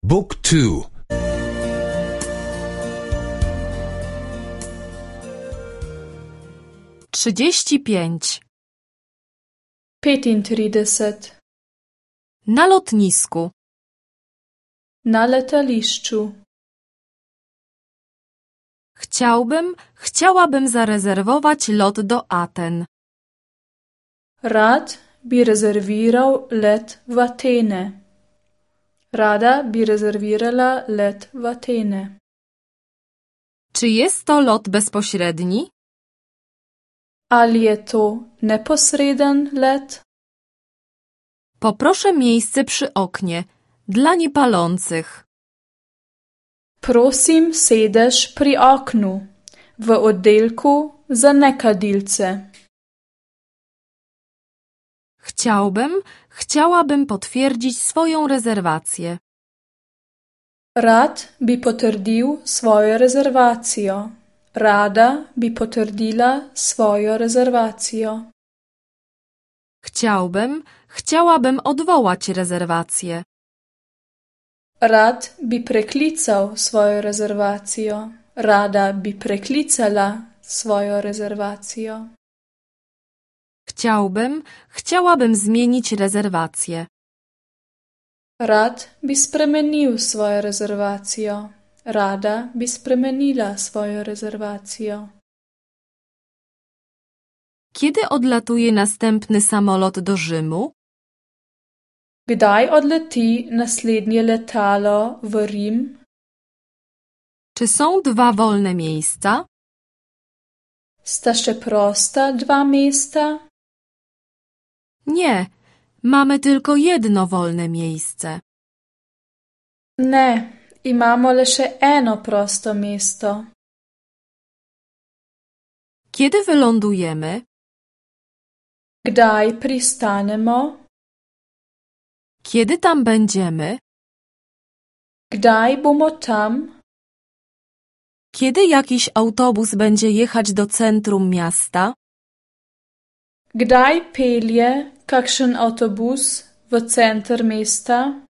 Book 2. 35. 35. Na lotnisku. Na letaliszczu. Chciałabym zarezerwować lot do Aten. Rad bi rezerviral let v Atene. Rada bi rezervirala let v Atene. Czy jest to lot bezpośredni? Ali je to neposreden let? Poproszę miejsce przy oknie dla niepalących. Prosim sedež pri oknu v oddelku za nekadilce. Chciałabym potwierdzić swoją rezerwację. Rad bi potrdil svojo rezervacijo. Rada bi potrdila svojo rezervacijo. Chciałabym odwołać rezerwację. Rad bi preklical svojo rezervacijo. Rada bi preklicala svojo rezervacijo. Chciałabym zmienić rezerwację. Rad bi spremenil svojo rezervacijo. Rada bi spremenila svojo rezervacijo. Kiedy odlatuje następny samolot do Rzymu? Kdaj odleti naslednje letalo v Rim? Czy są 2 wolne miejsca? Sta še prosta 2 mesta? Nie, mamy tylko jedno wolne miejsce. Ne, imamo le še eno prosto mesto. Kiedy wylądujemy? Kdaj pristanemo? Kiedy tam będziemy? Kdaj bomo tam? Kiedy jakiś autobus będzie jechać do centrum miasta? Kdaj pelje kakšen avtobus v center mesta?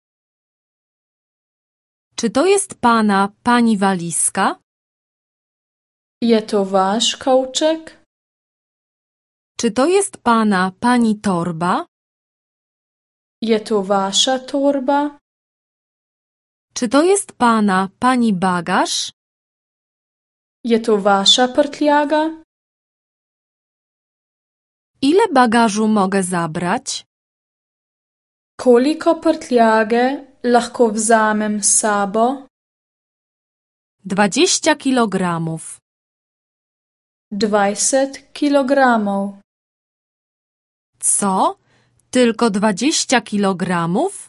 Czy to jest pani walizka? Je to vaš kovček? Czy to jest pani torba? Je to vaša torba? Czy to jest pani bagaż? Je to vaša prtljaga? Ile bagażu mogę zabrać? Koliko prtljage lahko vzamem s sabo? 20 kilogramów. 20 kilogramov. Co? Tylko 20 kilogramów?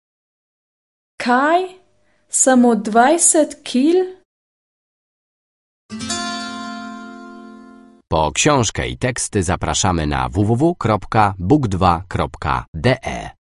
Kaj? Samo 20 kil? Po książkę i teksty zapraszamy na www.book2.de.